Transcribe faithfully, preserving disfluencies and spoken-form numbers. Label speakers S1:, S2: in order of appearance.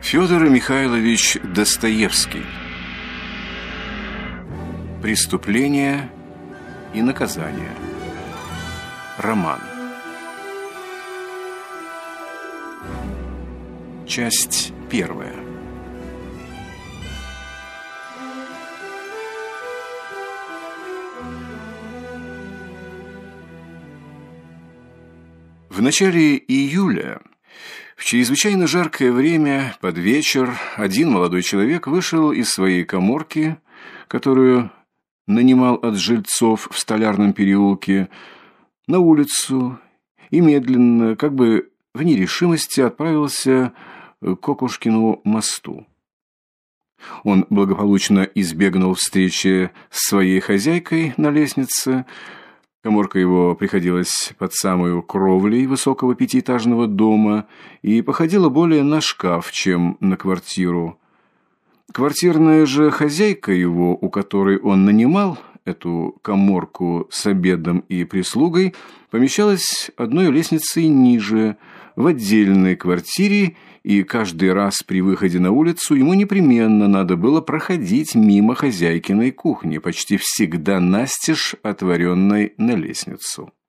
S1: Федор Михайлович Достоевский. Преступление и наказание. Роман. Часть первая. В начале июля, в чрезвычайно жаркое время, под вечер, один молодой человек вышел из своей каморки, которую нанимал от жильцов в Столярном переулке, на улицу и медленно, как бы в нерешимости, отправился к Кокушкину мосту. Он благополучно избегнул встречи с своей хозяйкой на лестнице. Каморка его приходилась под самую кровлей высокого пятиэтажного дома и походила более на шкаф, чем на квартиру. Квартирная же хозяйка его, у которой он нанимал эту каморку с обедом и прислугой, помещалась одной лестницей ниже, в отдельной квартире, и каждый раз при выходе на улицу ему непременно надо было проходить мимо хозяйкиной кухни, почти всегда настежь отворенной на лестницу.